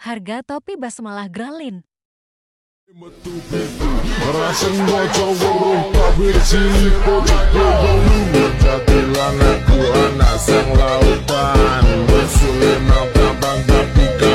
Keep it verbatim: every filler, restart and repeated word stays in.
Harga topi basmalah Gralin. Raseng waca weruh kabeh cilik jatilan aku anak sang lautan Muslim nang tambang tapi